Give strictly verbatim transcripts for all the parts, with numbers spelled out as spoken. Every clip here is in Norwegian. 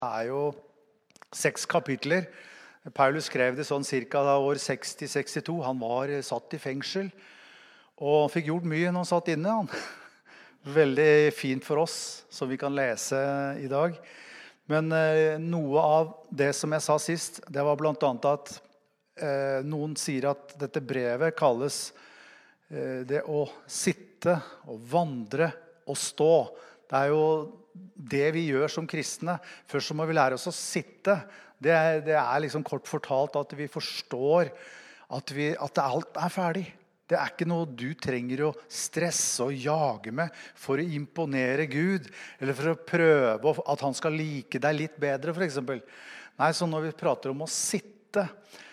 er jo seks kapitler. Paulus skrev det sånn cirka da år seksti sekstito. Han var satt i fengsel og fikk gjort mye når han satt inne. Han. Veldig fint for oss, som vi kan lese i dag. Men eh, noe av det som jeg sa sist, det var blant annet at eh, noen sier at dette brevet kalles eh, det å sitte og vandre og stå. Det er jo det vi gjør som kristne. Først så må vi lære oss å sitte. Det er, det er liksom kort fortalt at vi forstår at, vi, at alt er ferdig. Det er ikke noe du trenger å stresse og jage med for å imponere Gud, eller for å prøve at han skal like deg litt bedre, for eksempel. Nei, så når vi prater om å sitte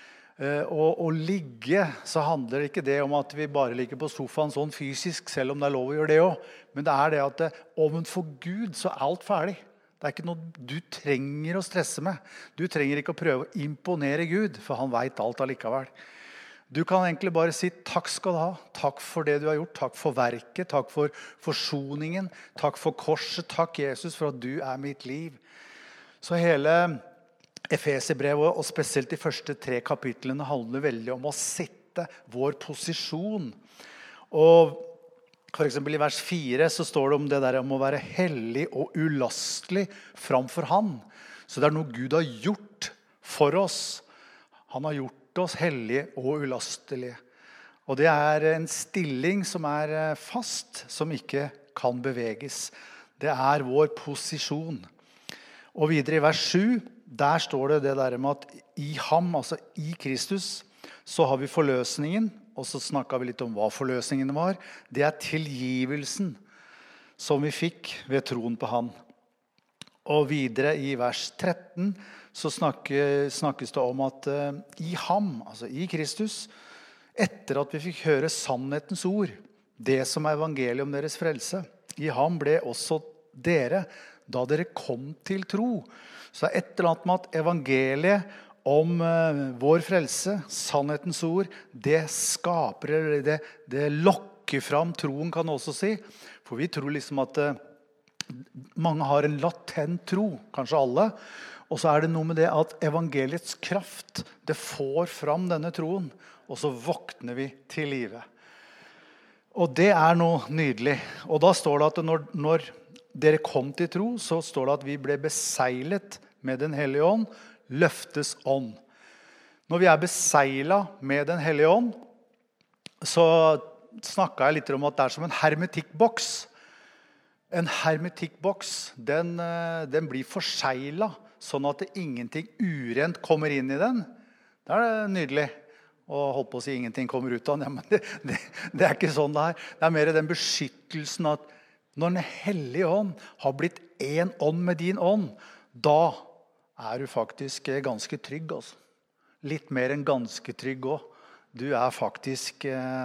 og, og ligge, så handler det ikke det om at vi bare ligger på sofaen sånn fysisk, selv om det er lov å gjøre det også. Men det er det at det, ovenfor Gud så er alt ferdig. Det er ikke noe du trenger å stresse med. Du trenger ikke å prøve å imponere Gud, for han vet alt allikevel. Du kan egentlig bare si takk skal du ha. Takk for det du har gjort. Takk for verket. Takk for forsoningen. Takk for korset. Takk Jesus for at du er mitt liv. Så hele Efeserbrevet, og spesielt de første tre kapitlene, handler veldig om å sitte vår posisjon. Og for eksempel i vers fire så står det om det der om å være hellig og ulastelig framfor han. Så det er noe Gud har gjort for oss. Han har gjort oss hellige og ulastelige. Og det er en stilling som er fast, som ikke kan beveges. Det er vår posisjon. Og videre i vers sju, der står det det der med at i ham, altså i Kristus, så har vi forløsningen, og så snakket vi litt om hva forløsningen var. Det er tilgivelsen som vi fikk ved troen på han. Og videre i vers tretten så snakkes, snakkes det om at uh, i ham, altså i Kristus, etter at vi fikk høre sannhetens ord, det som er evangeliet om deres frelse, i ham ble også dere, da dere kom til tro. Så det er et eller annet med at evangeliet om uh, vår frelse, sannhetens ord, det skaper, eller det, det lokker fram troen, kan man også si. For vi tror liksom at uh, mange har en latent tro, kanskje alle. Og så er det noe med det at evangeliets kraft, det får fram denne troen, og så våkner vi til livet. Og det er noe nydelig. Og da står det at når, når dere kom til tro, så står det at vi ble beseglet med den hellige ånd, løftes ånd. Når vi er beseglet med den hellige ånd, så snakket jeg litt om at det er som en hermetikkboks. En hermetikkboks, den, den blir forseglet, sånn at det ingenting urent kommer inn i den. Det er nydelig. Og holdt på å si ingenting kommer ut av den. Ja, men det, det, det er ikke sånn det er. Det er mer den beskyttelsen at når den hellige ånd har blitt en ånd med din ånd, da er du faktisk ganske trygg. Altså. Litt mer enn ganske trygg også. Du er faktisk,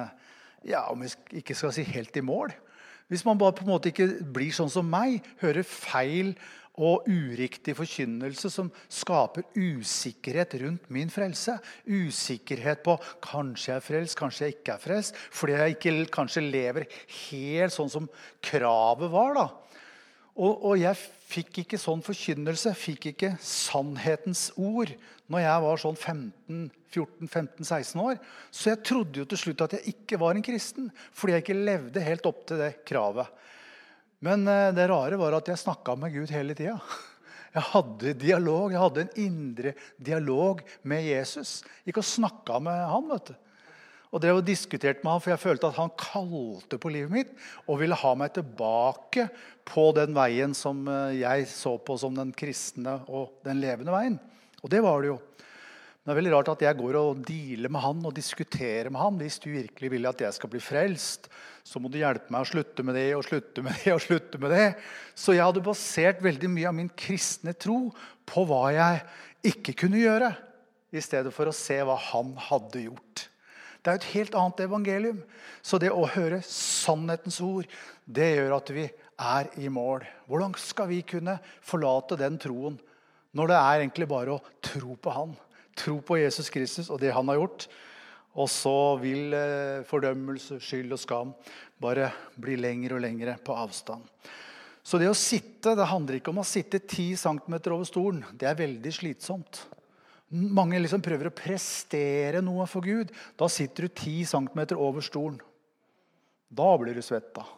ja, om jeg ikke skal si helt i mål. Hvis man bare på en måte ikke blir sånn som meg, hører feil og uriktig forkynnelse som skaper usikkerhet rundt min frelse. Usikkerhet på kanskje jeg er frelst, kanskje jeg ikke er frelst, fordi jeg ikke kanskje lever helt sånn som kravet var da. Og, og jeg fikk ikke sånn forkynnelse, fikk ikke sannhetens ord når jeg var sånn femten, fjorten, femten, seksten år. Så jeg trodde jo til slutt at jeg ikke var en kristen, fordi jeg ikke levde helt opp til det kravet. Men det rare var at jeg snakket med Gud hele tiden. Jeg hadde dialog, jeg hadde en indre dialog med Jesus. Ikke å snakke med han, vet du. Og drev og diskuterte med han, for jeg følte at han kalte på livet mitt, og ville ha meg tilbake på den veien som jeg så på som den kristne og den levende veien. Og det var det jo. Men det er veldig rart at jeg går og dealer med han og diskuterer med han. Hvis du virkelig vil at jeg skal bli frelst, så må du hjelpe meg å slutte med det, og slutte med det, og slutte med det. Så jeg hadde basert veldig mye av min kristne tro på hva jeg ikke kunne gjøre, i stedet for å se hva han hadde gjort. Det er et helt annet evangelium. Så det å høre sannhetens ord, det gjør at vi er i mål. Hvordan skal vi kunne forlate den troen, når det er egentlig bare å tro på han? Tro på Jesus Kristus og det han har gjort. Og så vil fordømmelse, skyld og skam bare bli lengre og lengre på avstand. Så det å sitte, det handler ikke om å sitte ti centimeter over stolen. Det er veldig slitsomt. Mange liksom prøver å prestere noe for Gud. Da sitter du ti centimeter over stolen. Da blir du svett da.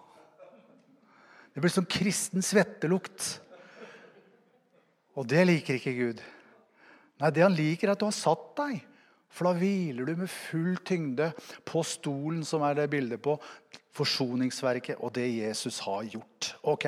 Det blir sånn kristen svettelukt. Og det liker ikke Gud. Nei, det han liker er at du har satt deg. For da hviler du med full tyngde på stolen som er det bildet på forsoningsverket og det Jesus har gjort. Ok.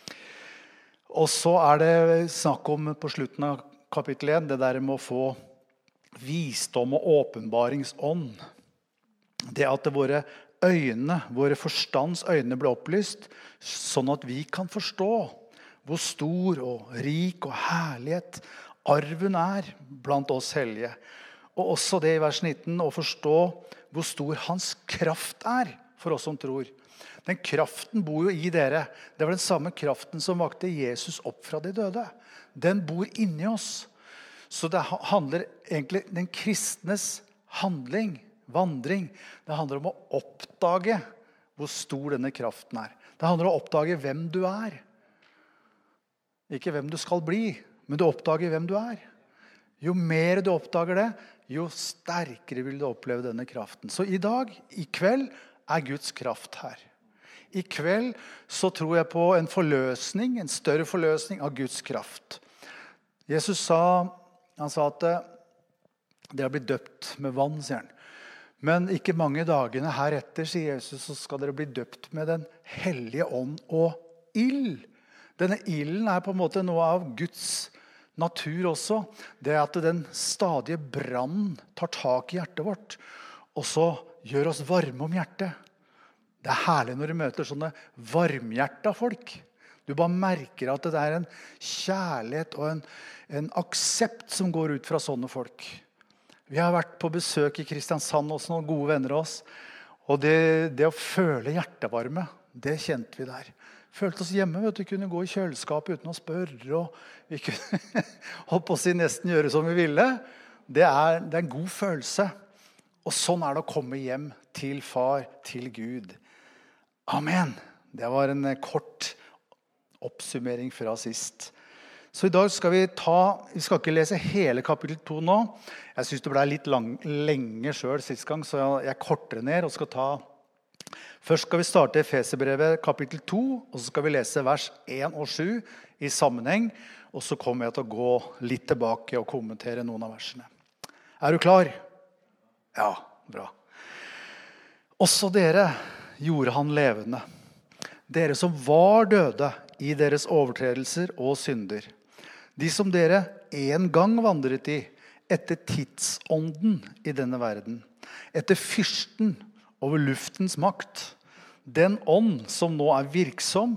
Og så er det snakk om på slutten av kapittel én, det der med å få visdom og åpenbaringsånd. Det at våre øyne, våre forstands øyne ble opplyst, sånn at vi kan forstå hvor stor og rik og herlighet arven er blant oss hellige. Og også det i vers nitten, å forstå hvor stor hans kraft er for oss som tror. Den kraften bor jo i dere. Det var den samme kraften som vakte Jesus opp fra de døde. Den bor inni oss. Så det handler egentlig den kristnes handling, vandring. Det handler om å oppdage hvor stor denne kraften er. Det handler om å oppdage hvem du er. Ikke hvem du skal bli, men du oppdager hvem du er. Jo mer du oppdager det, jo sterkere vil du oppleve denne kraften. Så i dag, i kveld, er Guds kraft her. I kveld så tror jeg på en forløsning, en større forløsning av Guds kraft. Jesus sa, han sa at det har blitt døpt med vann, sier han. Men ikke mange dagene heretter, sier Jesus, så skal dere bli døpt med den hellige ånd og ild. Denne ilden er på en måte noe av Guds natur også. Det er at den stadige brann tar tak i hjertet vårt, og så gjør oss varme om hjertet. Det er herlig når du møter sånne varmhjerta folk. Du bare merker at det er en kjærlighet og en, en aksept som går ut fra sånne folk. Vi har vært på besøk i Kristiansand også, noen gode venner av oss. Og det, det å føle hjertevarme, det kjente vi der. Følte oss hjemme, vet du, kunne gå i kjøleskapet uten å spørre, og vi kunne holdt på å si nesten gjøre som vi ville. Det er, det er en god følelse. Og sånn er det å komme hjem til far, til Gud. Amen. Det var en kort oppsummering fra sist. Så i dag skal vi ta, vi skal ikke lese hele kapittel to nå. Jeg synes det ble litt lang, lenge selv sist gang, så jeg, jeg korter ned og skal ta. Først skal vi starte Efeserbrevet kapittel to, og så skal vi lese vers én og sju i sammenheng, og så kommer jeg til å gå litt tilbake og kommentere noen av versene. Er du klar? Ja, bra. Også dere gjorde han levende. Dere som var døde i deres overtredelser og synder. De som dere en gang vandret i, etter tidsånden i denne verden. Etter fyrsten over luftens makt. Den ånd som nå er virksom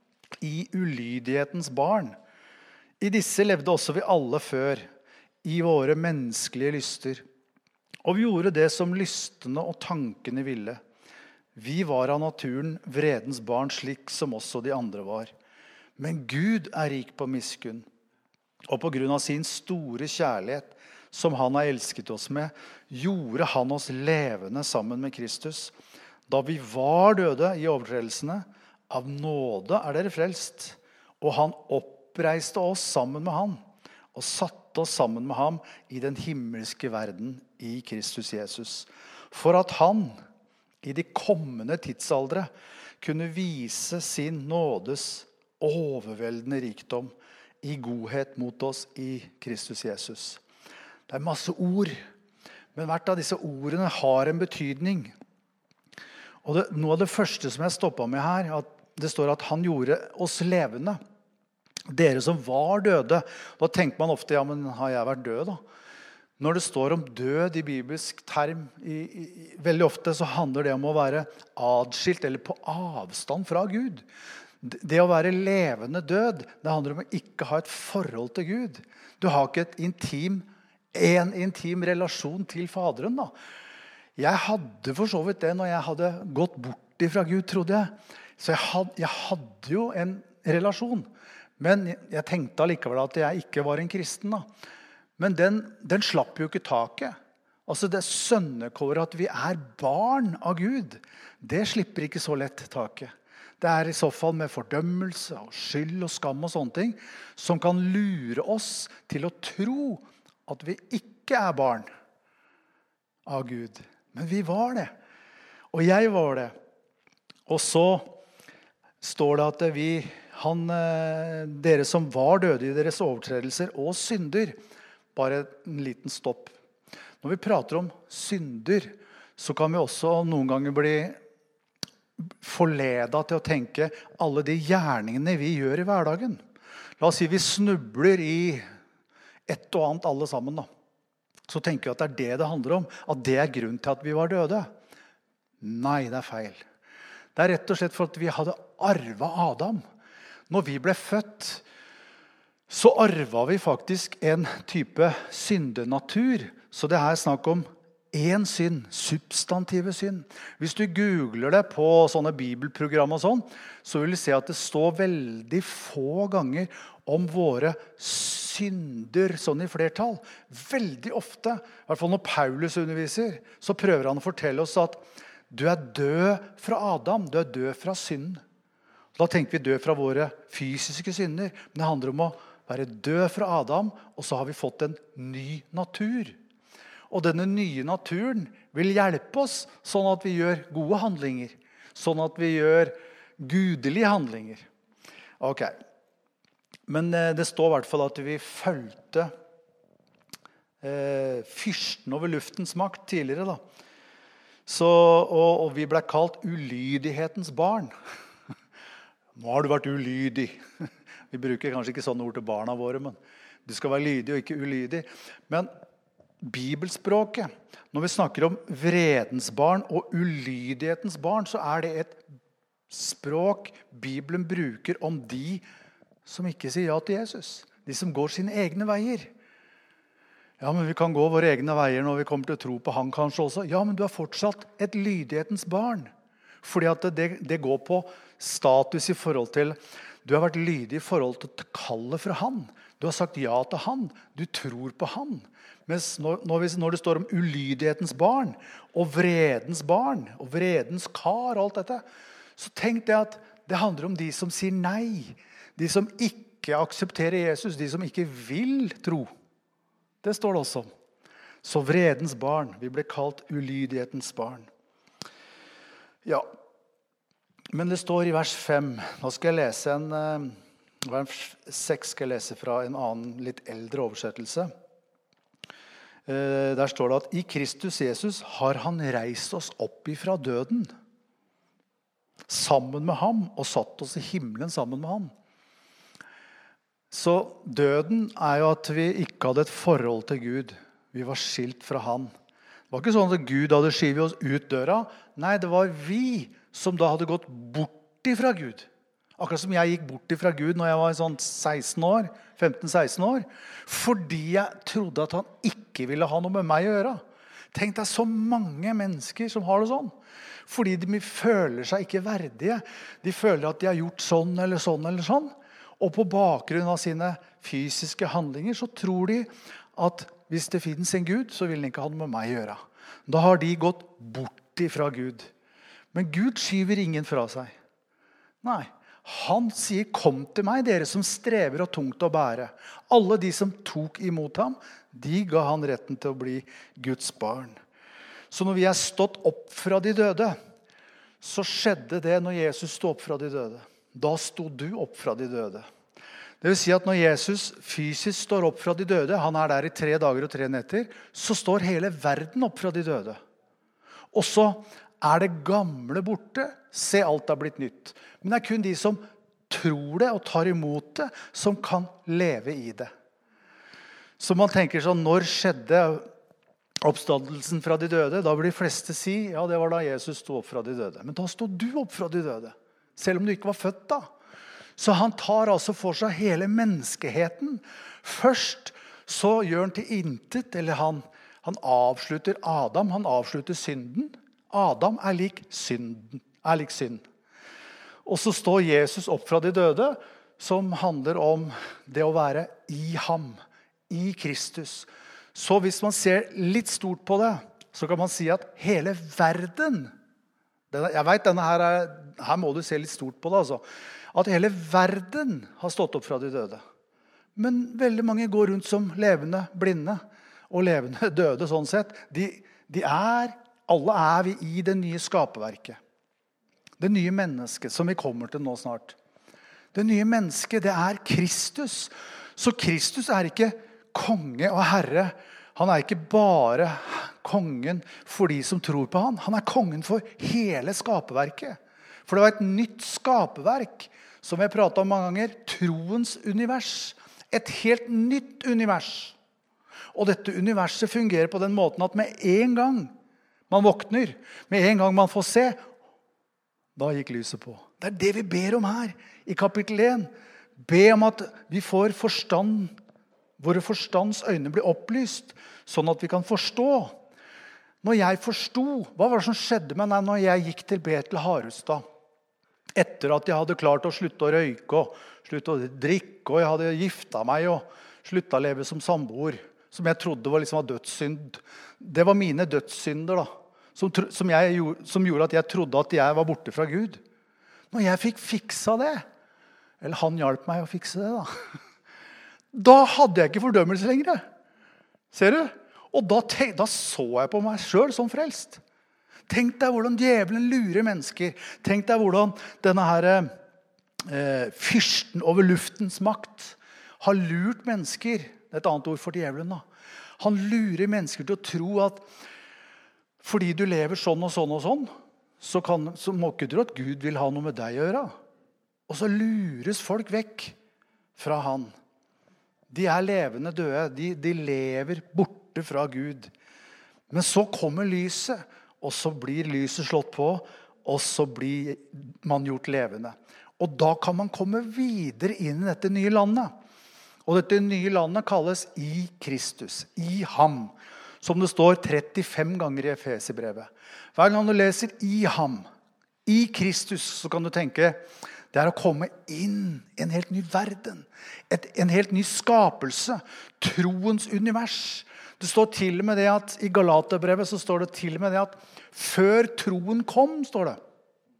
i ulydighetens barn. I disse levde også vi alle før, i våre menneskelige lyster. Og vi gjorde det som lystene og tankene ville. Vi var av naturen vredens barn, slik som også de andre var. Men Gud er rik på miskunn. Og på grunn av sin store kjærlighet, som han har elsket oss med, gjorde han oss levende sammen med Kristus. Da vi var døde i overtredelsene, av nåde er dere frelst. Og han oppreiste oss sammen med han, og satte oss sammen med ham i den himmelske verden i Kristus Jesus. For at han, i de kommende tidsaldre, kunne vise sin nådes overveldende rikdom i godhet mot oss i Kristus Jesus. Det er masse ord, men hvert av disse ordene har en betydning. Og det, noe av det første som jeg stoppet med her, at det står at han gjorde oss levende. Dere som var døde, da tenker man ofte, ja, men har jeg vært død da? Når det står om død i bibelsk term, i, i, veldig ofte så handler det om å være adskilt eller på avstand fra Gud. Det å være levende død, det handler om å ikke ha et forhold til Gud. Du har ikke et intim, en intim relasjon til Faderen da. Jeg hadde for så vidt det når jeg hadde gått bort fra Gud, trodde jeg. Så jeg hadde, jeg hadde jo en relasjon. Men jeg tenkte allikevel at jeg ikke var en kristen da. Men den, den slapp jo ikke taket. Altså det sønnekåret at vi er barn av Gud, det slipper ikke så lett taket. Det er i så fall med fordømmelse og skyld og skam og sånne ting, som kan lure oss til å tro at vi ikke er barn av Gud. Men vi var det. Og jeg var det. Og så står det at vi, han, dere som var døde i deres overtredelser og synder, bare en liten stopp. Når vi prater om synder, så kan vi også noen ganger bli forledet til å tenke alle de gjerningene vi gjør i hverdagen. La oss si vi snubler i et og annet alle sammen. Da. Så tenker vi at det er det det handler om, at det er grunnen til at vi var døde. Nei, det er feil. Det er rett og slett for at vi hadde arvet Adam. Når vi ble født, så arvet vi faktisk en type syndenatur. Så det her er snakk om en synd, substantive synd. Hvis du googler det på sånne bibelprogram og sånn, så vil du se at det står veldig få ganger om våre synder, sånn i flertall. Veldig ofte, i hvert fall når Paulus underviser, så prøver han å fortelle oss at du er død fra Adam, du er død fra synden. Da tenker vi død fra våre fysiske synder, men det handler om å være død fra Adam, og så har vi fått en ny natur. Og denne nye naturen vil hjelpe oss sånn at vi gjør gode handlinger. Sånn at vi gjør gudelige handlinger. Ok. Men eh, det står i hvert fall at vi følte eh, fyrsten over luftens makt tidligere. Da. Så, og, og vi ble kalt ulydighetens barn. Nå har du vært ulydig. Vi bruker kanskje ikke sånne ord til barna våre, men du skal være lydig og ikke ulydig. Men bibelspråket, når vi snakker om vredens barn og ulydighetens barn, så er det et språk Bibelen bruker om de som ikke sier ja til Jesus. De som går sine egne veier. Ja, men vi kan gå våre egne veier når vi kommer til å tro på han kanskje også. Ja, men du er fortsatt et lydighetens barn. Fordi at det, det går på status i forhold til, du har vært lydig i forhold til kallet fra han. Du har sagt ja til han. Du tror på han. Mens når, når det står om ulydighetens barn, og vredens barn, og vredens kar, og alt dette, så tenk det at det handler om de som sier nei. De som ikke aksepterer Jesus, de som ikke vil tro. Det står det også om. Så vredens barn, vi ble kalt ulydighetens barn. Ja, men det står i vers fem. Nå skal jeg lese en, vers seks skal jeg lese fra en annen, litt eldre oversettelse. Der står det at i Kristus Jesus har han reist oss opp ifra døden, sammen med ham, og satt oss i himmelen sammen med ham. Så døden er jo at vi ikke hadde et forhold til Gud. Vi var skilt fra han. Det var ikke sånn at Gud hadde skivet oss ut døra. Nei, det var vi som da hadde gått bort ifra Gud. Akkurat som jeg gikk bort ifra Gud når jeg var sånn seksten år, femten seksten år. Fordi jeg trodde at han ikke ville ha noe med meg å gjøre. Tenk deg så mange mennesker som har det sånn. Fordi de føler seg ikke verdige. De føler at de har gjort sånn eller sånn eller sånn. Og på bakgrunn av sine fysiske handlinger så tror de at hvis det finnes en Gud, så vil han ikke ha noe med meg å gjøre. Da har de gått bort ifra Gud. Men Gud skyver ingen fra seg. Nei, han sier, kom til meg, dere som strever og tungt å bære. Alle de som tok imot ham, de ga han retten til å bli Guds barn. Så når vi er stått opp fra de døde, så skjedde det når Jesus stod opp fra de døde. Da stod du opp fra de døde. Det vil si at når Jesus fysisk står opp fra de døde, han er der i tre dager og tre netter, så står hele verden opp fra de døde. Og så er det gamle borte, se alt er blitt nytt. Men det er kun de som tror det og tar imot det, som kan leve i det. Så man tenker sånn, når skjedde oppstandelsen fra de døde? Da vil de fleste si, ja det var da Jesus stod opp fra de døde. Men da stod du opp fra de døde, selv om du ikke var født da. Så han tar altså for seg hele menneskeheten. Først så gjør han til intet, eller han, han avslutter Adam, han avslutter synden. Adam er lik synden, er lik synd. Og så står Jesus opp fra de døde, som handler om det å være i ham, i Kristus. Så hvis man ser litt stort på det, så kan man si at hele verden Denne, jeg vet, denne her, er, her må du se litt stort på det, altså. At hele verden har stått opp fra de døde. Men veldig mange går rundt som levende blinde og levende døde sånn sett. De, de er, alle er vi i det nye skaperverket. Det nye mennesket som vi kommer til nå snart. Det nye mennesket, det er Kristus. Så Kristus er ikke konge og herre. Han er ikke bare kongen for de som tror på han. Han er kongen for hele skaperverket. For det var et nytt skaperverk, som jeg pratet om mange ganger, troens univers. Et helt nytt univers. Og dette universet fungerer på den måten at med en gang man våkner, med en gang man får se, da gikk lyset på. Det er det vi ber om her i kapittel én. Be om at vi får forstand, våre forstands øyne blir opplyst, sånn at vi kan forstå. Når jeg forstod, hva var det som skjedde med meg når jeg gikk til Betel Harustad? Etter at jeg hadde klart å slutte å røyke og slutte å drikke, og jeg hadde gifta meg og sluttet å leve som samboer, som jeg trodde var liksom dødssynd. Det var mine dødssynder da, som, som, jeg, som gjorde at jeg trodde at jeg var borte fra Gud. Når jeg fikk fiksa det, eller han hjalp meg å fikse det da, da hadde jeg ikke fordømmelse lenger. Ser du? Og da, tenk, da så jeg på meg selv som frelst. Tenk deg hvordan djevelen lurer mennesker. Tenk deg hvordan denne her eh, fyrsten over luftens makt har lurt mennesker. Det er et annet ord for djevelen da. Han lurer mennesker til å tro at fordi du lever sånn og sånn og sånn, så, kan, så må ikke du tro at Gud vil ha noe med deg å gjøre. Og så lures folk vekk fra han. De er levende døde. De, de lever borte fra Gud. Men så kommer lyset, og så blir lyset slått på, og så blir man gjort levende. Og da kan man komme videre inn i dette nye landet. Og dette nye landet kalles i Kristus, i ham. Som det står trettifem ganger i Efeserbrevet. Hver gang du leser i ham, i Kristus, så kan du tenke, det er å komme inn i en helt ny verden. Et, en helt ny skapelse. Troens univers. Det står til og med det at i Galaterbrevet så står det til og med det at før troen kom, står det.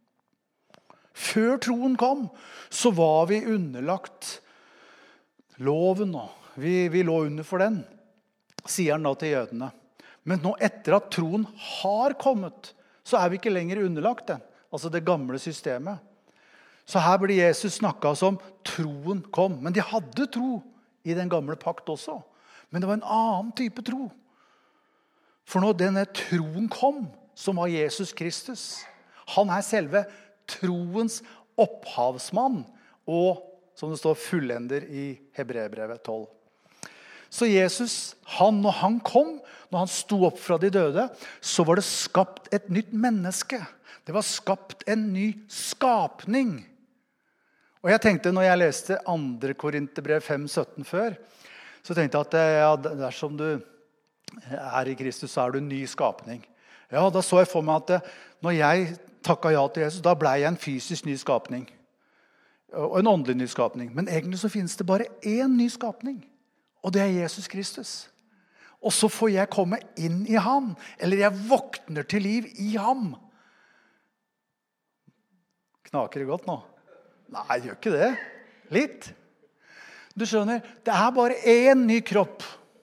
Før troen kom, så var vi underlagt loven, og vi, vi lå under for den, sier han da til jødene. Men nå etter at troen har kommet, så er vi ikke lenger underlagt den, altså det gamle systemet. Så her blir Jesus snakket som troen kom. Men de hadde tro i den gamle pakt også. Men det var en annen type tro. For når denne troen kom, som var Jesus Kristus, han er selve troens opphavsmann, og som det står fullender i Hebreerbrevet tolv. Så Jesus, han, når han kom, når han sto opp fra de døde, så var det skapt et nytt menneske. Det var skapt en ny skapning. Og jeg tenkte, når jeg leste andre Korinterbrev fem sytten før, så tenkte jeg at ja, dersom du er i Kristus, så er du en ny skapning. Ja, da så jeg for meg at når jeg takket ja til Jesus, da ble jeg en fysisk ny skapning. Og en åndelig ny skapning. Men egentlig så finnes det bare en ny skapning. Og det er Jesus Kristus. Og så får jeg komme inn i ham. Eller jeg våkner til liv i ham. Knaker det godt nå? Nei, det gjør ikke det. Litt. Du skjønner, det er bare en ny kropp.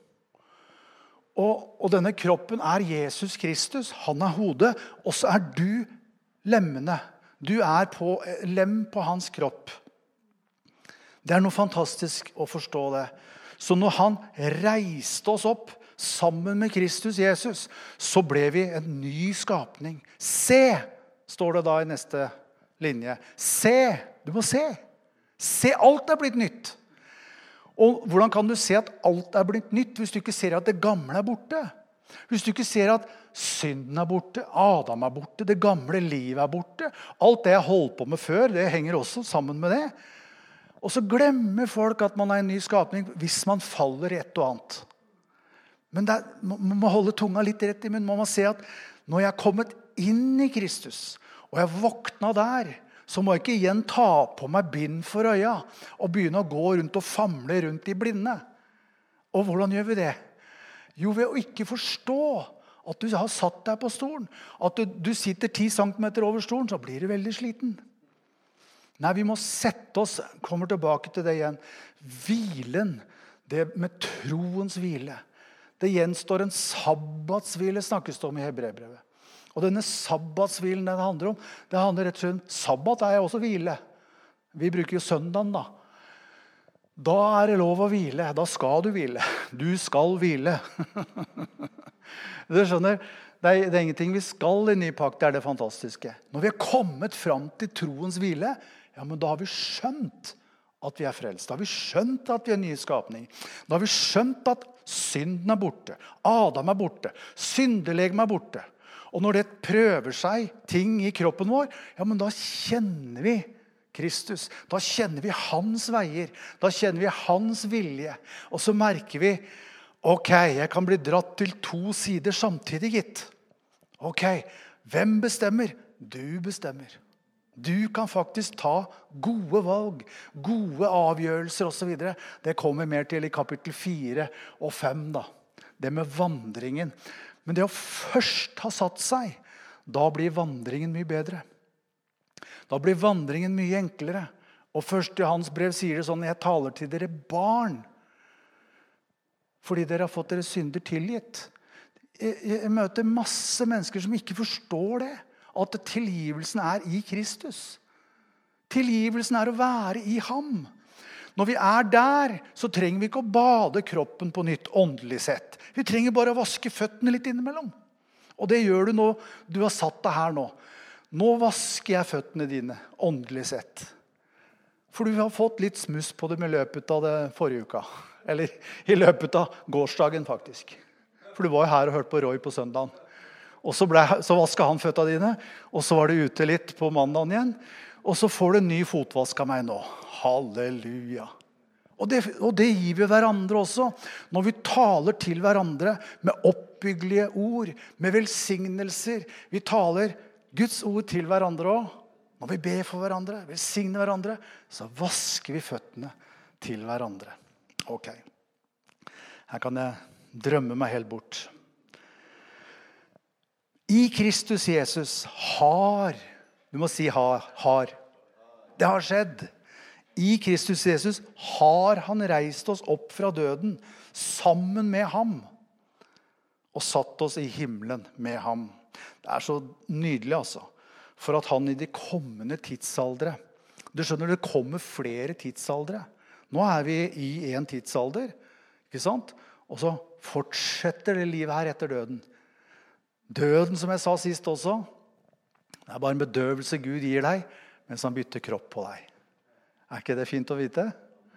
Og, og denne kroppen er Jesus Kristus. Han er hodet, og så er du lemmene. Du er på, lem på hans kropp. Det er noe fantastisk å forstå det. Så når han reiste oss opp sammen med Kristus Jesus, så ble vi en ny skapning. Se, står det da i neste linje. Se, du må se. Se, alt er blitt nytt. Og hvordan kan du se at alt er blitt nytt hvis du ikke ser at det gamle er borte? Hvis du ikke ser at synden er borte, Adam er borte, det gamle livet er borte. Alt det jeg holdt på med før, det henger også sammen med det. Og så glemmer folk at man er en ny skapning hvis man faller i et og annet. Men er, man må holde tunga litt rett i munnen. Man må se at når jeg er kommet inn i Kristus, og jeg våkna der, så må jeg ikke igjen ta på meg bind for øya, og begynne å gå rundt og famle rundt i blinde. Og hvordan gjør vi det? Jo, ved å ikke forstå At du har satt deg på stolen. At du, du sitter ti centimeter over stolen, så blir du veldig sliten. Nei, vi må sette oss, kommer tilbake til det igjen. Hvilen, det med troens hvile. Det gjenstår en sabbatshvile, snakkes det om i Hebreerbrevet. Og denne sabbatshvilen den handler om, det handler rett og slett, sabbat er også hvile. Vi bruker jo søndagen da. Da er det lov å hvile, da skal du hvile. Du skal hvile. Du skjønner, det er, det er ingenting vi skal i ny pakt, det er det fantastiske. Når vi har kommet fram til troens hvile, ja, men da har vi skjønt at vi er frelst. Da har vi skjønt at vi er nye skapning. Da har vi skjønt at synden er borte. Adam er borte. Syndelegem er borte. Og når det prøver seg ting i kroppen vår, ja, men da kjenner vi Kristus. Da kjenner vi hans veier. Da kjenner vi hans vilje. Og så merker vi, ok, jeg kan bli dratt til to sider samtidig, gitt. Ok, hvem bestemmer? Du bestemmer. Du kan faktisk ta gode valg, gode avgjørelser og så videre. Det kommer mer til i kapittel fire og fem da. Det med vandringen. Men det å først ha satt seg, da blir vandringen mye bedre. Da blir vandringen mye enklere. Og først i hans brev sier det sånn, jeg taler til dere barn, fordi dere har fått deres synder tilgitt. Jeg, jeg møter masse mennesker som ikke forstår det, at tilgivelsen er i Kristus. Tilgivelsen er å være i ham. Når vi er der, så trenger vi ikke å bade kroppen på nytt, åndelig sett. Vi trenger bare å vaske føttene litt innimellom. Og det gjør du nå, du har satt deg her nå. Nå vasker jeg føttene dine, åndelig sett. For du har fått litt smuss på dem i løpet av det forrige uka. Eller i løpet av gårsdagen faktisk. For du var jo her og hørte på Roy på søndagen. Og så, ble, så vasket han føttene dine, og så var du ute litt på mandagen igjen, og så får du en ny fotvask av meg nå. Halleluja. Og det, og det gir vi hverandre også. Når vi taler til hverandre med oppbyggelige ord, med velsignelser. Vi taler Guds ord til hverandre også. Når vi ber for hverandre, velsigner hverandre, så vasker vi føttene til hverandre. Ok. Her kan jeg drømme meg helt bort. I Kristus Jesus har, du må si har, har. Det har skjedd. I Kristus Jesus har han reist oss opp fra døden sammen med ham og satt oss i himmelen med ham. Det er så nydelig altså. For at han i de kommende tidsaldre, du skjønner det kommer flere tidsaldre. Nå er vi i en tidsalder, ikke sant? Og så fortsetter det livet her etter døden. Døden, som jeg sa sist også, det er bare en bedøvelse Gud gir deg, mens han bytter kropp på deg. Er ikke det fint å vite?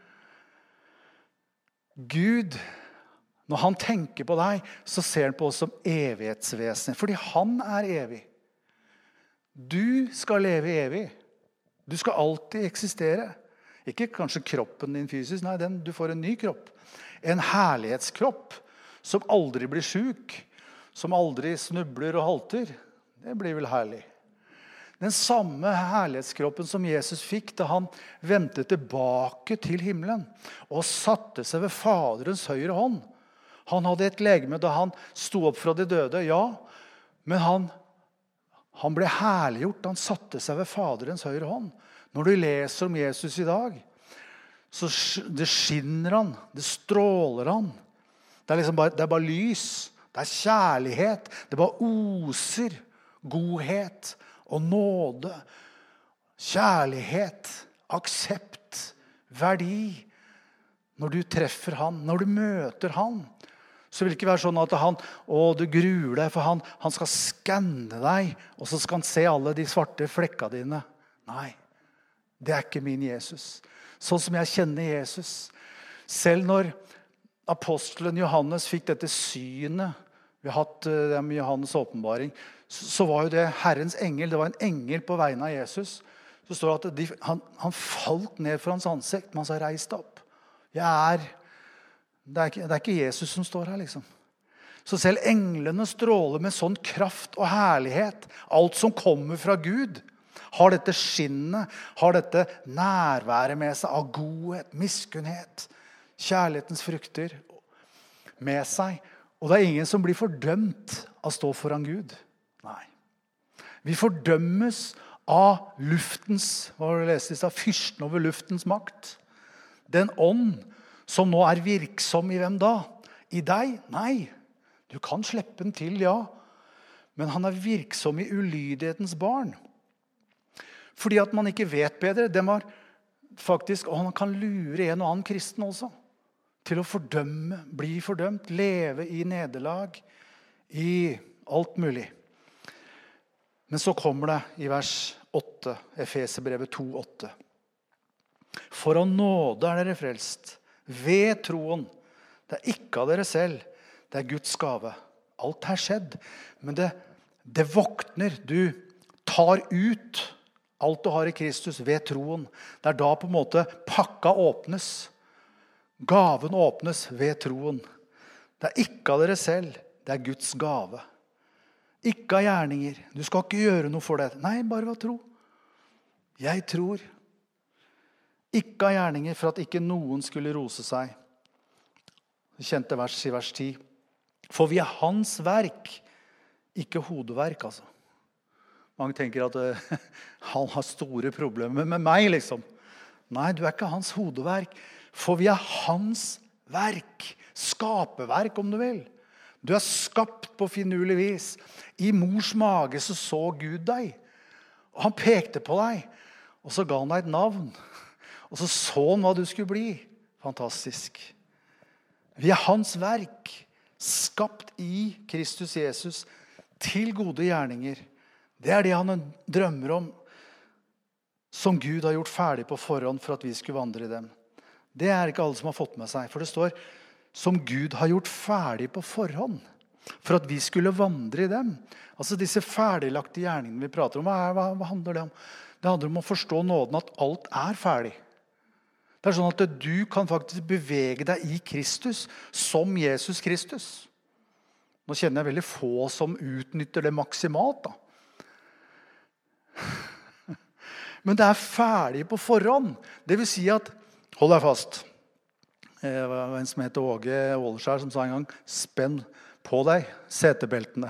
Gud, når han tenker på deg, så ser han på oss som evighetsvesen, fordi han er evig. Du skal leve evig. Du skal alltid eksistere. Ikke kanskje kroppen din fysisk, nei, den, du får en ny kropp. En herlighetskropp som aldri blir syk, som aldri snubler og halter. Det blir vel herlig. Den samme herlighetskroppen som Jesus fikk da han vendte tilbake til himmelen og satte seg ved Faderens høyre hånd. Han hadde et legeme da han sto opp fra de døde, ja, men han, han ble herliggjort, han satte seg ved Faderens høyre hånd. Når du leser om Jesus i dag, så det skinner han, det stråler han. Det er liksom bare, det er bare lys. Det er kjærlighet, det bare oser godhet og nåde, kjærlighet, aksept, verdi. Når du treffer han, når du møter han, så vil det ikke være sånn at han, å, du gruer deg, for han, han skal skanne deg, og så skal han se alle de svarte flekka dine. Nei, det er ikke min Jesus. Sånn som jeg kjenner Jesus. Selv når apostelen Johannes fikk dette synet, vi har hatt det med Johannes åpenbaring, så var jo det Herrens engel, det var en engel på vegne av Jesus. Så står det at de, han, han falt ned for hans ansikt, men han sa reist opp. Jeg er, det er, ikke, det er ikke Jesus som står her liksom. Så selv englene stråler med sånn kraft og herlighet. Alt som kommer fra Gud har dette skinnet, har dette nærværet med seg av godhet, miskunnhet, kjærlighetens frukter med seg. Og det er ingen som blir fordømt av å stå foran Gud. Nei. Vi fordømmes av luftens, hva har du lest i stad, fyrsten over luftens makt. Den ånd som nå er virksom i hvem da? I deg? Nei. Du kan slippe den til, ja. Men han er virksom i ulydighetens barn. Fordi at man ikke vet bedre. Det var faktisk, og han kan lure en og annen kristen også. Til å fordømme, bli fordømt, leve i nederlag, i alt mulig. Men så kommer det i vers åtte, Efeserbrevet to åtte. For av nåde er dere frelst, ved troen. Det er ikke av dere selv, det er Guds gave. Alt har skjedd, men det, det våkner. Du tar ut alt du har i Kristus ved troen. Det er da på en måte pakka åpnes. Gaven åpnes ved troen. Det er ikke av dere selv, det er Guds gave. Ikke av gjerninger. Du skal ikke gjøre noe for det. Nei, bare hva tro. Jeg tror. Ikke av gjerninger for at ikke noen skulle rose seg. Kjente vers i vers ti. For vi er hans verk, ikke hodeverk, altså. Mange tenker at uh, han har store problemer med meg, liksom. Nei, du er ikke hans hodeverk. For vi er hans verk. Skaperverk, om du vil. Du er skapt på finurlig vis. I mors mage så så Gud deg. Og han pekte på deg. Og så ga han deg et navn. Og så så han hva du skulle bli. Fantastisk. Vi er hans verk. Skapt i Kristus Jesus til gode gjerninger. Det er det han drømmer om. Som Gud har gjort ferdig på forhånd for at vi skulle vandre i dem. Det er ikke alle som har fått med seg. For det står som Gud har gjort ferdig på forhånd. For at vi skulle vandre i dem. Altså disse ferdiglagte gjerningene vi prater om. Hva, er, hva, hva handler det om? Det handler om å forstå nåden at alt er ferdig. Det er sånn at du kan faktisk bevege deg i Kristus som Jesus Kristus. Nå kjenner jeg veldig få som utnytter det maksimalt da. Men det er ferdig på forhånd. Det vil si at, hold deg fast. Det var en som heter Åge Åleskjær som sa en gang, spenn på deg setebeltene.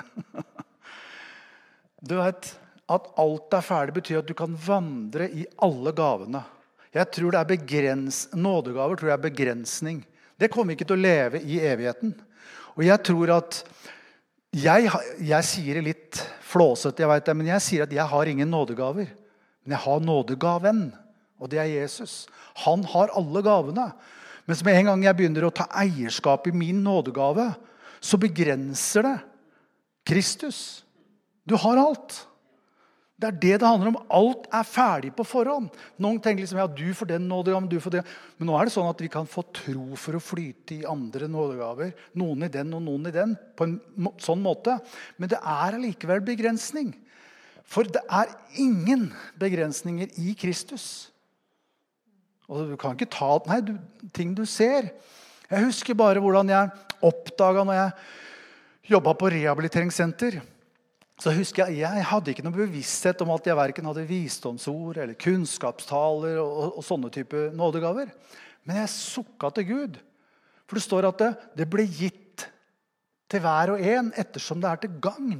Du vet, at alt er ferdig betyr at du kan vandre i alle gavene. Jeg tror det er begrens, nådegaver tror jeg er begrensning. Det kommer ikke til å leve i evigheten. Og jeg tror at, jeg, jeg sier det litt flåsete, jeg vet det, men jeg sier at jeg har ingen nådegaver. Men jeg har nådegaven, og det er Jesus. Han har alle gavene. Men som en gang jeg begynner å ta eierskap i min nådegave, så begrenser det Kristus. Du har alt. Det er det det handler om. Alt er ferdig på forhånd. Noen tenker liksom, ja, du får den nådegaven, du får det. Men nå er det sånn at vi kan få tro for å flyte i andre nådegaver. Noen i den og noen i den, på en sånn måte. Men det er allikevel begrensning. For det er ingen begrensninger i Kristus. Og du kan ikke ta nei, du, ting du ser. Jeg husker bare hvordan jeg oppdaget når jeg jobbet på rehabiliteringssenter. Så husker jeg, jeg hadde ikke noen bevissthet om at jeg hverken hadde visdomsord eller kunnskapstaler og, og, og sånne type nådegaver. Men jeg sukket til Gud. For det står at det, det ble gitt til hver og en ettersom det er til gagn.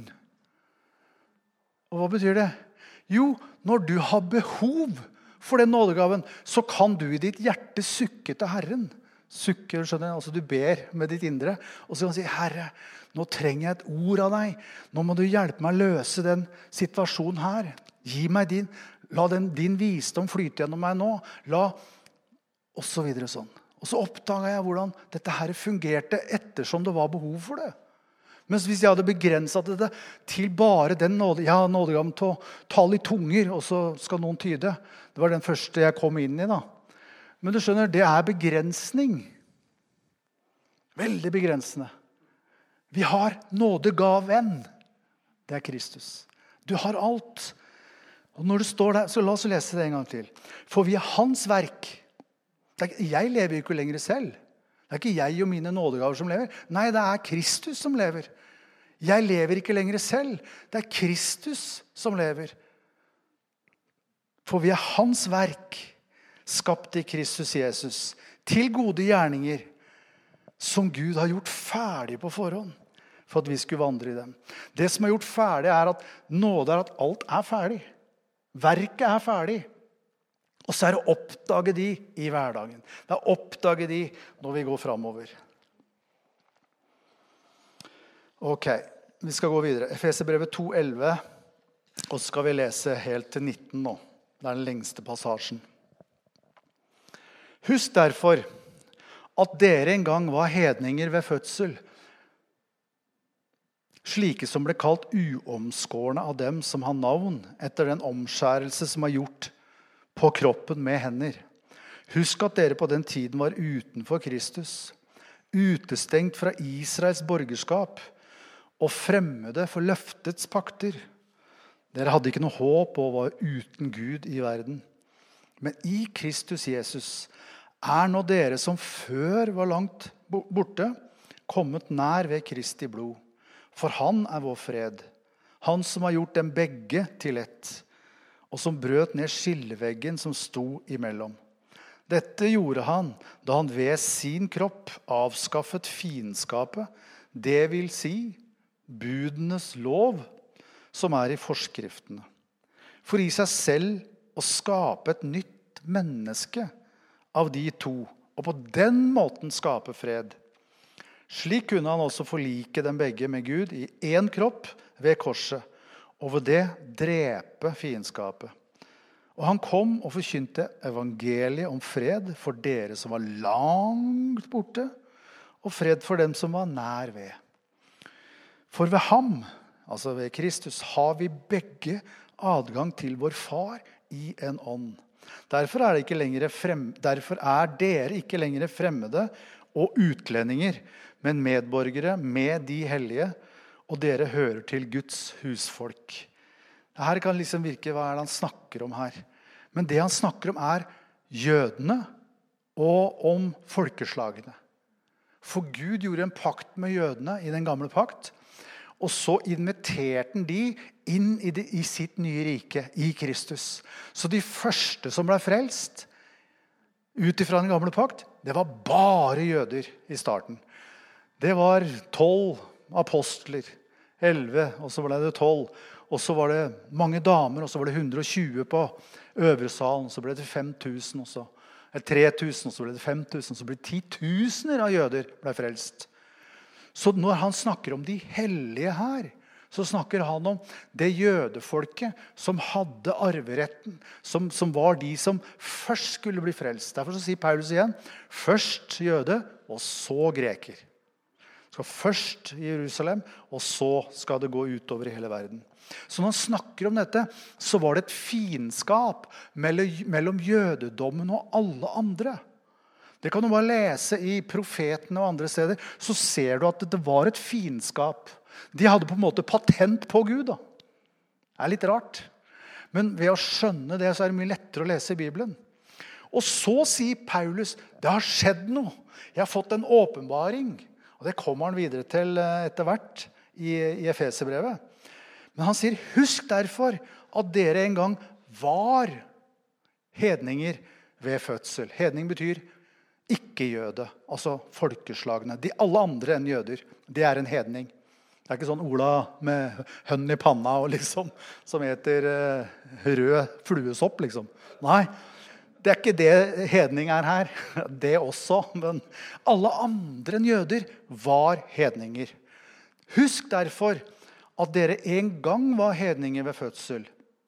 Og hva betyr det? Jo, når du har behov for den nådegaven, så kan du i ditt hjerte sukke til Herren. Sukke, skjønner jeg, altså du ber med ditt indre, og så kan du si, Herre, nå trenger jeg et ord av deg. Nå må du hjelpe meg å løse den situasjonen her. Gi meg din, la den, din visdom flyte gjennom meg nå. La, og så videre sånn. Og så oppdaget jeg hvordan dette her fungerte ettersom det var behov for det. Men hvis jeg hadde begrenset det til bare den nåde, jeg har nådegaven til å tale i tunger, og så skal noen tyde. Det var den første jeg kom inn i da. Men du skjønner, det er begrensning. Veldig begrensende. Vi har nådegaven. Det er Kristus. Du har alt. Og når det står der, så la oss lese det en gang til. For vi er hans verk. Jeg lever jo ikke lenger selv. Det er ikke jeg og mine nådegaver som lever. Nei, det er Kristus som lever. Jeg lever ikke lenger selv. Det er Kristus som lever. For vi er hans verk, skapt i Kristus Jesus, til gode gjerninger, som Gud har gjort ferdig på forhånd for at vi skulle vandre i dem. Det som er gjort ferdig er at nåde er at alt er ferdig. Verket er ferdig. Og så er det å oppdage de i hverdagen. Det er å oppdage de når vi går fremover. Ok, vi skal gå videre. Efeserbrevet to elleve, og så skal vi lese helt til nitten nå. Det er den lengste passasjen. Husk derfor at dere en gang var hedninger ved fødsel, slike som ble kalt uomskårne av dem som har navn etter den omskjærelse som er gjort på kroppen med hender. Husk at dere på den tiden var utenfor Kristus, utestengt fra Israels borgerskap og fremmede for løftets pakter. Dere hadde ikke noe håp og var uten Gud i verden. Men i Kristus Jesus er nå dere som før var langt borte, kommet nær ved Kristi blod. For han er vår fred. Han som har gjort dem begge til ett, og som brøt ned skilleveggen som sto imellom. Dette gjorde han da han ved sin kropp avskaffet fiendskapet, det vil si budenes lov, som er i forskriftene. For i seg selv å skape et nytt menneske av de to, og på den måten skape fred. Slik kunne han også forlike dem begge med Gud i en kropp ved korset, og ved det drepe fiendskapet. Og han kom og forkynte evangeliet om fred for dere som var langt borte, og fred for dem som var nær ved. For ved ham, altså ved Kristus, har vi begge adgang til vår far i en ånd. Derfor er, det ikke lenger frem, derfor er dere ikke lenger fremmede og utlendinger, men medborgere med de hellige, og dere hører til Guds husfolk. Her kan liksom virke hva er det han snakker om her. Men det han snakker om er jødene og om folkeslagene. For Gud gjorde en pakt med jødene i den gamle pakt, og så inviterte han de inn i, det, i sitt nye rike, i Kristus. Så de første som ble frelst, utifra den gamle pakt, det var bare jøder i starten. Det var tolv apostler, elleve, og så ble det tolv. Og så var det mange damer, og så var det hundre og tjue på øvre salen, så ble det fem tusen også. tre tusen, og så ble det fem tusen, så ble det ti tusener av jøder ble frelst. Så når han snakker om de hellige her, så snakker han om det jødefolket som hadde arveretten, som, som var de som først skulle bli frelst. Derfor så sier Paulus igjen, først jøde, og så greker. Så først i Jerusalem, og så skal det gå utover i hele verden. Så når han snakker om dette, så var det et fiendskap mellom, mellom jødedommen og alle andre. Det kan du bare lese i profetene og andre steder, så ser du at det var et fiendskap. De hadde på en måte patent på Gud. Da. Det er litt rart. Men ved å skjønne det, så er det mye lettere å lese i Bibelen. Og så sier Paulus, det har skjedd noe. Jeg har fått en åpenbaring. Og det kommer han videre til etter hvert i, i Efeserbrevet. Men han sier, husk derfor at dere en gang var hedninger ved fødsel. Hedning betyr ikke-jøde, altså folkeslagene. De alle andre enn jøder, det er en hedning. Det er ikke sånn Ola med hønn i panna og liksom, som heter uh, rød fluesopp, liksom. Nei, det er ikke det hedning er her. Det også, men alle andre enn jøder var hedninger. Husk derfor at dere en gang var hedninger ved fødsel.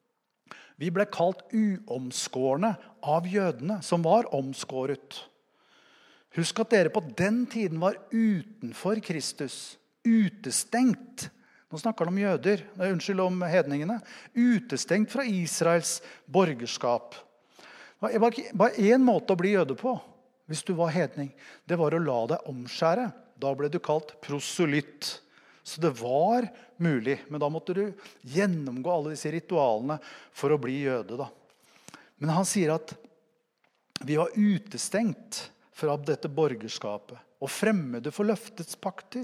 Vi ble kalt uomskårne av jødene, som var omskåret. Husk at dere på den tiden var utenfor Kristus, utestengt. Nå snakker han om jøder, unnskyld om hedningene. Utestengt fra Israels borgerskap. Det var bare en måte å bli jøde på, hvis du var hedning. Det var å la deg omskjære. Da ble du kalt proselytt. Så det var mulig, men da måtte du gjennomgå alle disse ritualene for å bli jøde. Da. Men han sier at vi var utestengt fra dette borgerskapet, og fremmede for løftets pakter.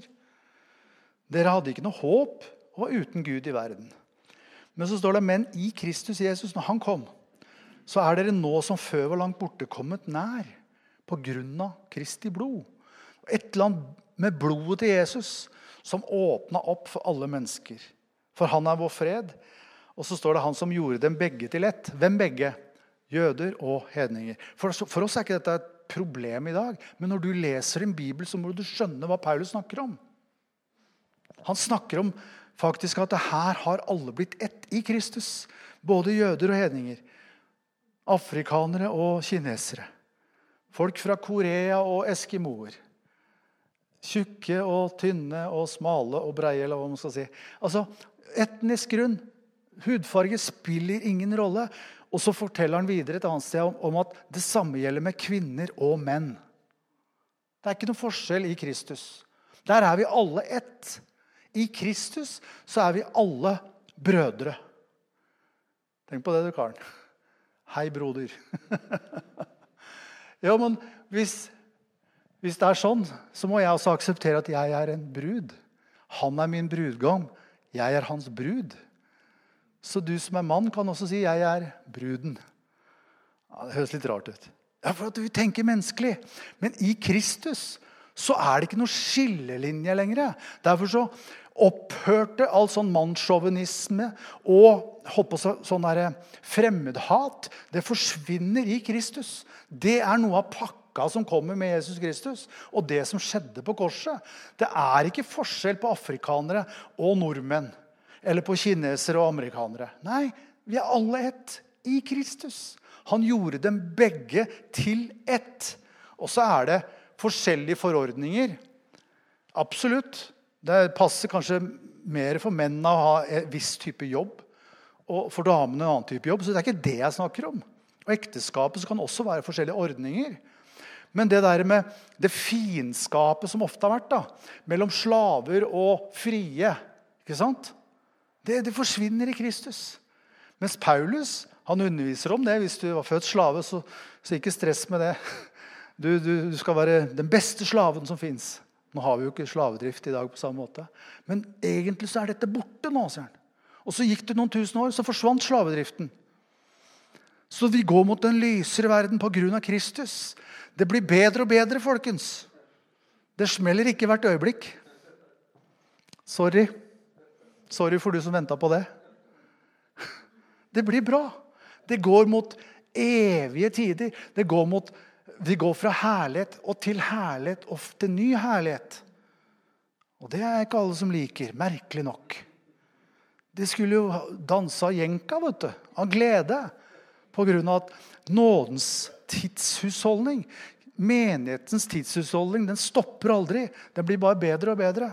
Dere hadde ikke noe håp, og var uten Gud i verden. Men så står det, men i Kristus Jesus, når han kom, så er dere nå som før var langt borte kommet nær, på grunn av Kristi blod. Et eller annet med blodet til Jesus som åpnet opp for alle mennesker. For han er vår fred. Og så står det han som gjorde dem begge til ett. Hvem begge? Jøder og hedninger. For, for oss er ikke dette et problem i dag. Men når du leser en bibel, så må du skjønne hva Paulus snakker om. Han snakker om faktisk at det her har alle blitt ett i Kristus. Både jøder og hedninger. Afrikanere og kinesere. Folk fra Korea og eskimoer. Tjukke og tynne og smale og breie, eller hva man skal si. Altså, etnisk grunn, hudfarge spiller ingen rolle. Og så forteller han videre et annet sted om, om at det samme gjelder med kvinner og menn. Det er ikke noen forskjell i Kristus. Der er vi alle ett. I Kristus så er vi alle brødre. Tenk på det du, Karen. Hei, broder. Ja, men hvis, hvis det er sånn, så må jeg også akseptere at jeg er en brud. Han er min brudgom. Jeg er hans brud. Så du som er mann kan også si, jeg er bruden. Ja, det høres litt rart ut. Ja, for at vi tenker menneskelig. Men i Kristus så er det ikke noe skillelinje lenger. Derfor så opphørte all sånn mannssjåvinisme og holdt på så, sånn der fremmedhat. Det forsvinner i Kristus. Det er noe av pakka som kommer med Jesus Kristus. Og det som skjedde på korset. Det er ikke forskjell på afrikanere og nordmenn. Eller på kinesere og amerikanere. Nei, vi er alle ett i Kristus. Han gjorde dem begge til ett. Og så er det forskjellige forordninger. Absolutt. Det passer kanskje mer for mennene å ha en viss type jobb, og for damene en annen type jobb. Så det er ikke det jeg snakker om. Og ekteskapet så kan også være forskjellige ordninger. Men det der med det fiendskapet som ofte har vært da, mellom slaver og frie, ikke sant? Det, det forsvinner i Kristus. Mens Paulus, han underviser om det. Hvis du var født slave, så, så ikke stress med det. Du, du, du skal være den beste slaven som finnes. Nå har vi jo ikke slavedrift i dag på samme måte. Men egentlig så er dette borte nå, sier han. Og så gikk det noen tusen år, så forsvant slavedriften. Så vi går mot en lysere verden på grunn av Kristus. Det blir bedre og bedre, folkens. Det smeller ikke hvert øyeblikk. Sorry. Sorry for du som ventet på det. Det blir bra. Det går mot evige tider. Det går mot, vi går fra herlighet og til herlighet og til ny herlighet. Og det er ikke alle som liker, merkelig nok. De skulle jo danse av jenka, vet du, av glede. På grunn av at nådens tidshusholdning, menighetens tidshusholdning, den stopper aldri. Den blir bare bedre og bedre.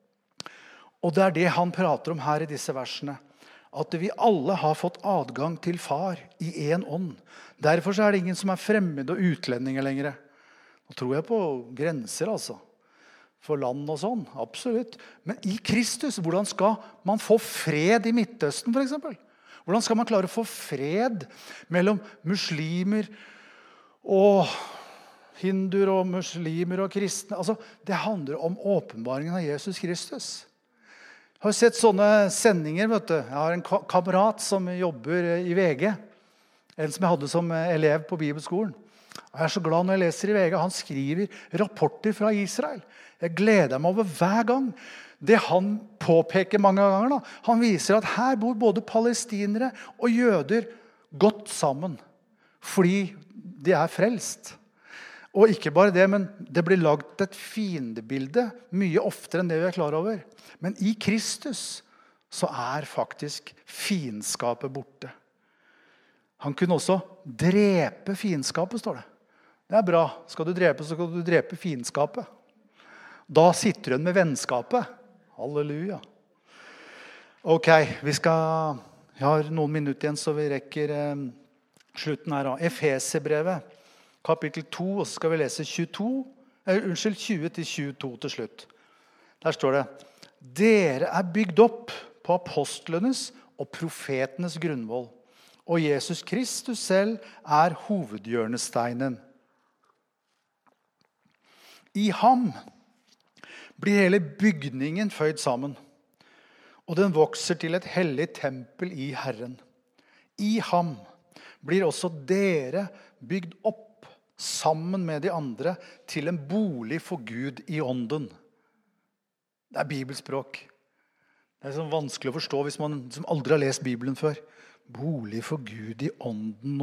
Og det er det han prater om her i disse versene. At vi alle har fått adgang til far i en ånd. Derfor er det ingen som er fremmed og utlendinger lenger. Nå tror jeg på grenser, altså. For land og sånn, absolutt. Men i Kristus, hvordan skal man få fred i Midtøsten, for eksempel? Hvordan skal man klare å få fred mellom muslimer og hinduer og muslimer og kristne? Altså, det handler om åpenbaringen av Jesus Kristus. Jeg har sett sånne sendinger, vet du. Jeg har en kamerat som jobber i V G. En som jeg hadde som elev på Bibelskolen. Jeg er så glad når jeg leser i V G. Han skriver rapporter fra Israel. Jeg gleder meg over hver gang. Det han påpeker mange ganger, da, han viser at her bor både palestinere og jøder godt sammen. Fordi de er frelst. Og ikke bare det, men det blir lagt et fiendebilde mye oftere enn det vi er klar over. Men i Kristus så er faktisk fiendskapet borte. Han kunne også drepe fiendskapet, står det. Det er bra. Skal du drepe, så skal du drepe fiendskapet. Da sitter du med vennskapet. Halleluja. Ok, vi skal... Jeg har noen minutter igjen, så vi rekker eh, slutten her. Efeserbrevet, kapittel to, og så skal vi lese tjueto, eh, unnskyld, tjue til tjueto til slutt. Der står det: Dere er bygd opp på apostlenes og profetenes grunnvoll, og Jesus Kristus selv er hovedhjørnesteinen. I ham blir hele bygningen føyd sammen, og den vokser til et hellig tempel i Herren. I ham blir også dere bygd opp sammen med de andre, til en bolig for Gud i ånden. Det er bibelspråk. Det er sånn vanskelig å forstå hvis man som aldri har lest Bibelen før. Bolig for Gud i ånden,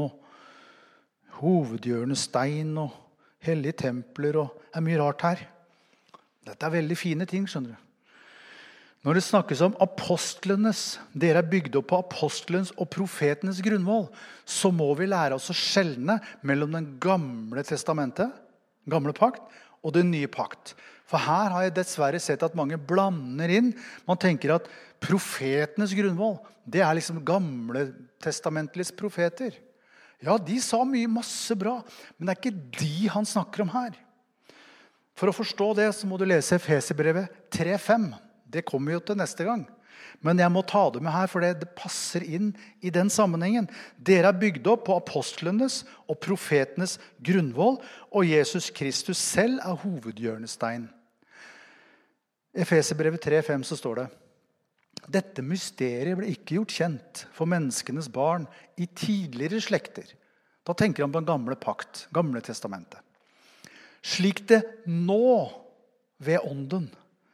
og hovedhjørnestein, og hellige templer, og det er mye rart her. Dette er veldig fine ting, skjønner du. Når det snakkes om apostlenes, dere er bygd opp på apostlenes og profetenes grunnvoll, så må vi lære oss å skjelne mellom den gamle testamentet, gamle pakt, og den nye pakt. For her har jeg dessverre sett at mange blander inn. Man tenker at profetenes grunnvoll, det er liksom gamle testamentlige profeter. Ja, de sa mye masse bra, men det er ikke de han snakker om her. For å forstå det så må du lese Efeserbrevet tre fem. Det kommer jo til neste gang. Men jeg må ta det med her, for det, det passer inn i den sammenhengen. Dere er bygd opp på apostlenes og profetenes grunnvoll, og Jesus Kristus selv er hovedhjørnestein. Efeserbrevet tre fem så står det: Dette mysteriet ble ikke gjort kjent for menneskenes barn i tidligere slekter. Da tenker han på den gamle pakt, gamle testamentet. Slik det nå ved ånden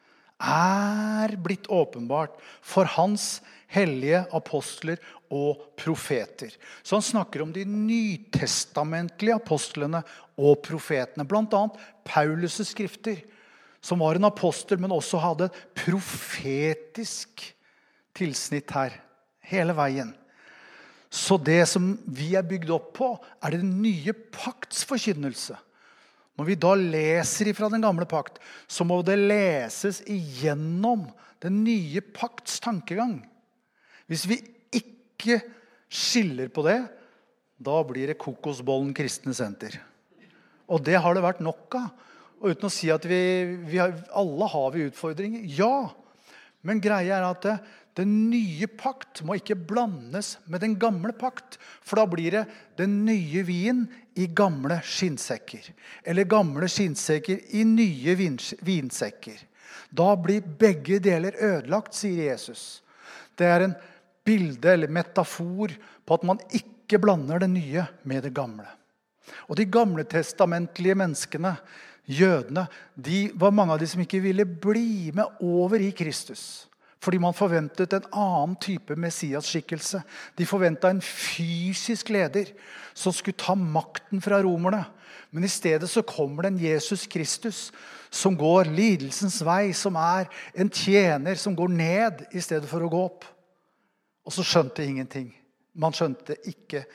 er blitt åpenbart for hans hellige apostler og profeter. Så han snakker om de nytestamentlige apostlene og profetene. Blant annet Paulus' skrifter, som var en apostel, men også hadde et profetisk tilsnitt her, hele veien. Så det som vi er bygd opp på, er den nye pakts forkynnelse. Når vi da leser fra den gamle pakt, så må det leses igjennom den nye pakts tankegang. Hvis vi ikke skiller på det, da blir det kokosbollen kristne senter. Og det har det vært nok av. Og uten å si at vi, vi har, alle har vi utfordringer. Ja, men greia er at det, den nye pakt må ikke blandes med den gamle pakt, for da blir det den nye vin i gamle skinnsekker, eller gamle skinnsekker i nye vinsekker. Da blir begge deler ødelagt, sier Jesus. Det er en bilde eller metafor på at man ikke blander det nye med det gamle. Og de gamle testamentlige menneskene, jødene, de var mange av de som ikke ville bli med over i Kristus. Fordi man forventet en annen type messias-skikkelse. De forventet en fysisk leder som skulle ta makten fra romerne. Men i stedet så kommer det en Jesus Kristus som går lidelsens vei, som er en tjener som går ned i stedet for å gå opp. Og så skjønte ingenting. Man skjønte ikke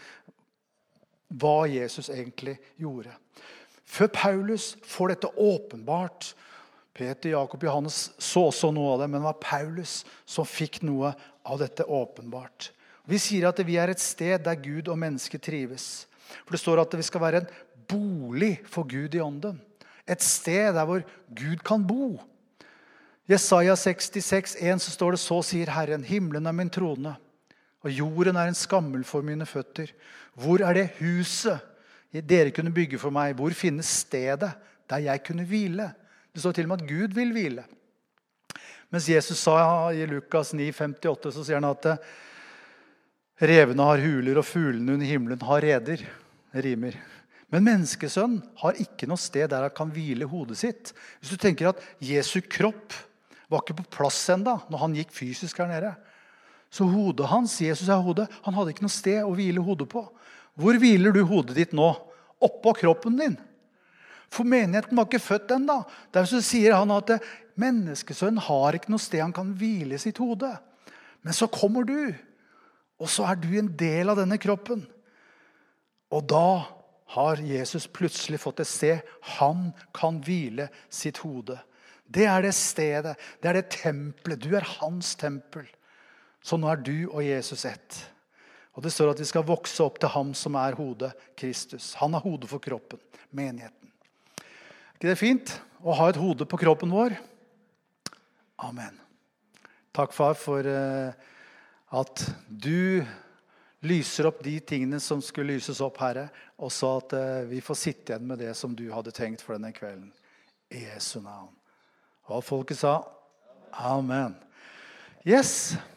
hva Jesus egentlig gjorde. Før Paulus får dette åpenbart, Peter, Jakob, Johannes så også noe av det, men det var Paulus som fikk noe av dette åpenbart. Vi sier at vi er et sted der Gud og mennesket trives. For det står at vi skal være en bolig for Gud i ånden. Et sted der hvor Gud kan bo. Jesaja sekstiseks en så står det: Så sier Herren, himmelen er min trone, og jorden er en skammel for mine føtter. Hvor er det huset dere kunne bygge for meg? Hvor finnes stedet der jeg kunne hvile? Det står til og med at Gud vil hvile. Mens Jesus sa i Lukas ni femtiåtte, så sier han at revene har huler og fuglene under himmelen har reder. Det rimer. Men menneskesønnen har ikke noe sted der han kan hvile hodet sitt. Hvis du tenker at Jesu kropp var ikke på plass enda når han gikk fysisk her nede. Så hodet hans, Jesus er hodet, han hadde ikke noe sted å hvile hodet på. Hvor hviler du hodet ditt nå? Oppå kroppen din. For menigheten var ikke født enda. Derfor sier han at menneskesønnen har ikke noe sted han kan hvile sitt hode. Men så kommer du, og så er du en del av denne kroppen. Og da har Jesus plutselig fått et sted han kan hvile sitt hode. Det er det stedet, det er det tempelet. Du er hans tempel. Så nå er du og Jesus ett. Og det står at vi skal vokse opp til ham som er hodet, Kristus. Han er hodet for kroppen, menigheten. Er ikke det fint å ha et hode på kroppen vår? Amen. Takk, far, for at du lyser opp de tingene som skulle lyses opp, Herre, og så at vi får sitte igjen med det som du hadde tenkt for denne kvelden. I Jesu navn. Og folket sa, Amen. Yes.